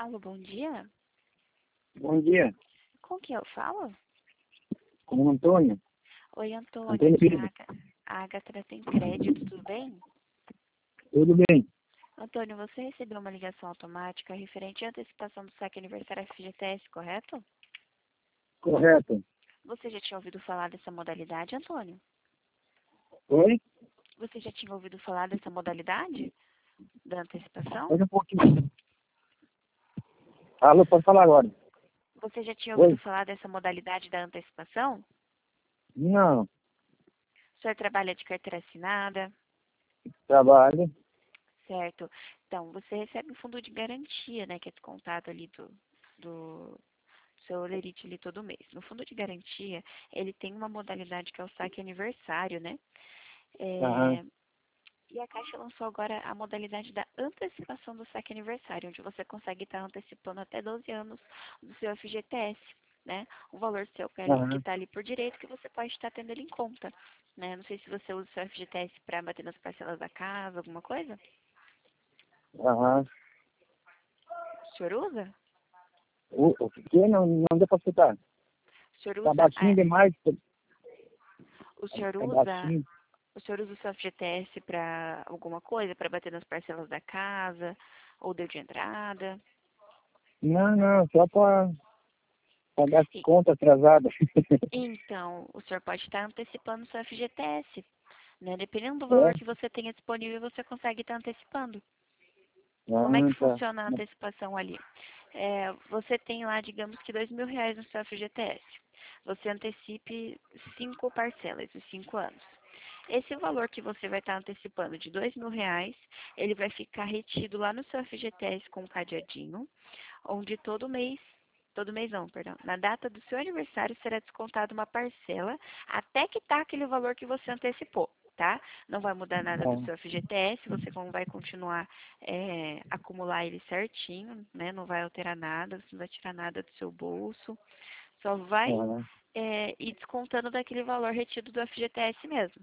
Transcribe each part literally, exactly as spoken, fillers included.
Alô, bom dia. Bom dia, Com quem eu falo? com o Antônio. Oi, Antônio, Antônio aqui é a Pedro. Aga- a Agatha tem crédito, tudo bem? Tudo bem? Antônio, você recebeu uma ligação automática referente à antecipação do saque aniversário F G T S, correto? Correto. Você já tinha ouvido falar dessa modalidade, Antônio? Oi? Você já tinha ouvido falar dessa modalidade da antecipação? Olha um pouquinho. Alô, pode falar agora. Você já tinha ouvido Oi? falar dessa modalidade da antecipação? Não, O senhor trabalha de carteira assinada, trabalho. certo? Então, você recebe um fundo de garantia, né, que é descontado ali do, do seu lerite ali todo mês. No fundo de garantia, ele tem uma modalidade que é o saque aniversário, né? Aham, É, e a Caixa lançou agora a modalidade da antecipação do saque aniversário, onde você consegue estar antecipando até doze anos do seu F G T S, né? Um valor seu que aham, está ali por direito que você pode estar tendo ele em conta, né? Não sei se você usa o seu F G T S para bater nas parcelas da casa, alguma coisa. aham. O senhor usa? O, o que não, não deu pra escutar? O senhor Tá usa, baixinho é, demais. Tá o senhor tá usa, baixinho. o senhor usa o seu F G T S para alguma coisa, para bater nas parcelas da casa, ou deu de entrada? Não, não, só pra pagar as contas atrasadas. Então, o senhor pode estar antecipando o seu F G T S, né? Dependendo do valor É? que você tenha disponível, você consegue estar antecipando. Como é que Ah, tá. funciona a antecipação ali? É, você tem lá, digamos que dois mil reais no seu F G T S. Você antecipe cinco parcelas de cinco anos. Esse valor que você vai estar antecipando de dois mil reais, ele vai ficar retido lá no seu F G T S com um cadeadinho, onde todo mês, todo mês não, perdão, na data do seu aniversário será descontada uma parcela até que tá aquele valor que você antecipou, tá? Não vai mudar nada do seu Ah, F G T S, você como vai continuar é, acumular ele certinho, né? Não vai alterar nada, você não vai tirar nada do seu bolso, só vai aham. é, ir descontando daquele valor retido do F G T S mesmo.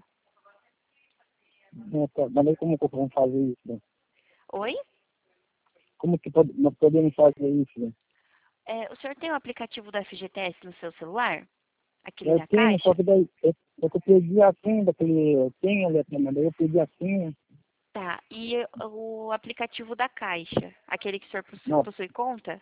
É, tá. Mas aí como que vamos fazer isso, né? Oi? Como que pode, nós podemos fazer isso, né? É, o senhor tem o aplicativo do F G T S no seu celular? Aquele Eu da tenho, só Caixa? que daí, eu, eu que perdi a senha daquele, eu tenho ali, mas daí eu perdi a senha. Tá. E o aplicativo da Caixa? Aquele que o senhor possu- Não, possui conta?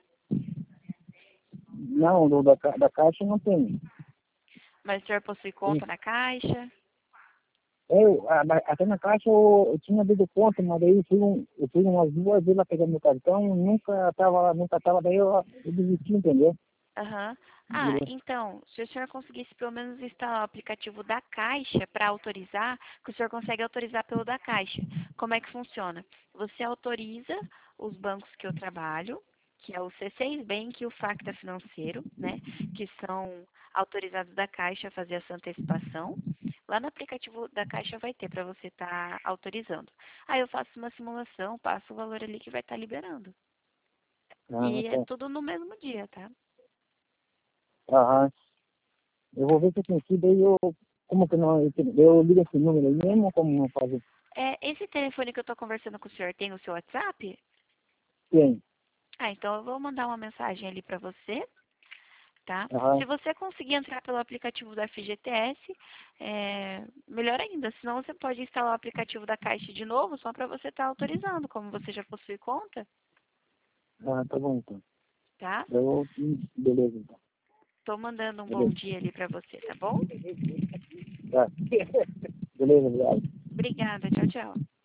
não, do, da, ca- da caixa não tem. Mas o senhor possui Tem- conta na Caixa? Eu, a- na- até na caixa eu, eu tinha dado conta, mas daí eu fui, um, eu fui umas duas vezes lá pegar meu cartão, nunca tava lá, nunca tava, daí eu, eu desisti, entendeu? Aham. Ah, Eu- então, se o senhor conseguisse pelo menos instalar o aplicativo da Caixa para autorizar, que o senhor consegue autorizar pelo da Caixa. Como é que funciona? Você autoriza os bancos que eu trabalho, que é o C seis Bank e o Facta Financeiro, né? Que são autorizados da Caixa a fazer essa antecipação. Lá no aplicativo da Caixa vai ter para você estar autorizando. Aí eu faço uma simulação, passo o valor ali que vai estar liberando. Ah, E é tá. tudo no mesmo dia, tá? Aham. Eu vou ver se eu consigo, daí eu, como que não, eu, eu ligo esse número aí mesmo, como não fazer? É, esse telefone que eu estou conversando com o senhor tem o seu WhatsApp? Tem. Ah, então eu vou mandar uma mensagem ali para você, tá? Se Aham. você conseguir entrar pelo aplicativo da F G T S, é, melhor ainda. Senão você pode instalar o aplicativo da Caixa de novo, só para você estar autorizando, como você já possui conta, Ah, tá bom então. tá? Eu, beleza então. Estou mandando um bom Beleza. dia ali para você, tá bom? Tá. Beleza, obrigado. Obrigada, tchau, tchau.